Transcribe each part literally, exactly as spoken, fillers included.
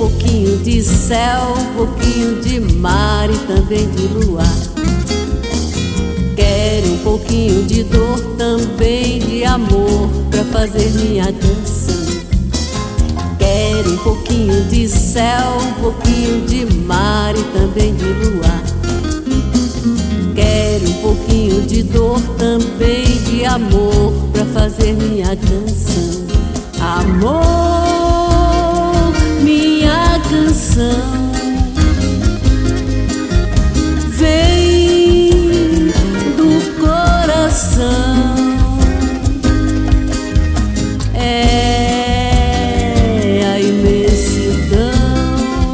pouquinho de céu, um pouquinho de mar e também de luar. Quero um pouquinho de dor, também de amor, pra fazer minha canção. Quero um pouquinho de céu, um pouquinho de mar e também de luar. Quero um pouquinho de dor, também de amor, pra fazer minha canção. Amor, minha canção, vem do coração. É a imensidão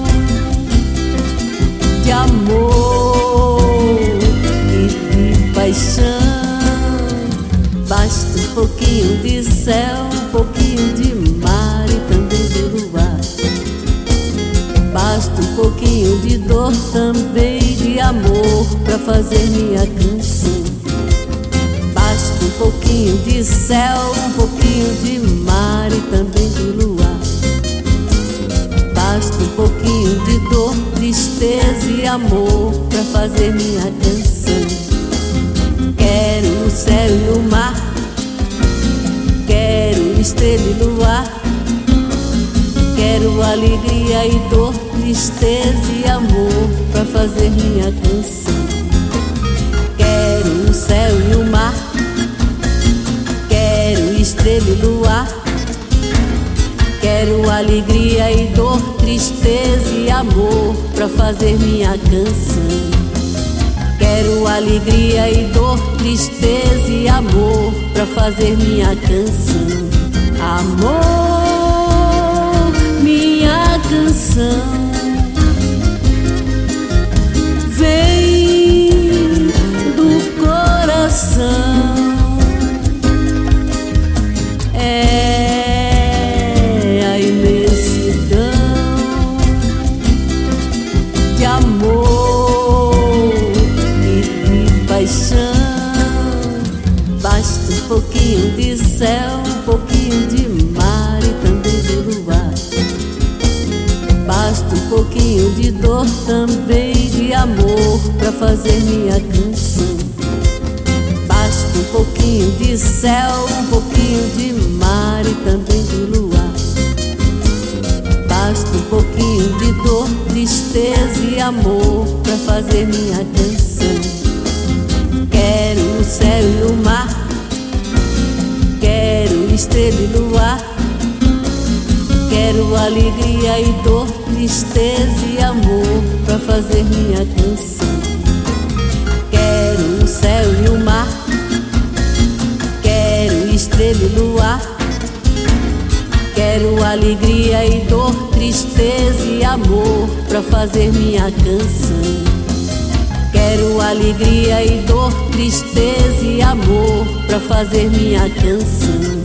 de amor e de paixão. Basta um pouquinho de céu, um pouquinho de mar e também de luar. Basta um pouquinho de dor, também de amor, pra fazer minha canção. Basta um pouquinho de céu, um pouquinho de mar e também de luar. Basta um pouquinho de dor, tristeza e amor, pra fazer minha canção. Quero o céu e o mar, quero estrela e luar. Quero alegria e dor, tristeza e amor, pra fazer minha canção. Quero o céu e o mar, quero estrela e luar. Quero alegria e dor, tristeza e amor, pra fazer minha canção. Quero alegria e dor, tristeza e amor, pra fazer minha canção. Amor, minha canção, vem do coração. É a imensidão de amor e de paixão. Basta um pouquinho de céu, um pouquinho de mar e também de luar. Basta um pouquinho de dor, também de amor, pra fazer minha canção. Basta um pouquinho de céu, um pouquinho de mar e também de luar. Basta um pouquinho de dor, tristeza e amor, pra fazer minha canção. Quero o céu e o mar, quero estrela e luar. Quero alegria e dor, tristeza e amor, pra fazer minha canção. Quero o céu e o mar, quero estrela e luar. Quero alegria e dor, tristeza e amor, pra fazer minha canção. Quero alegria e dor, tristeza e amor, pra fazer minha canção.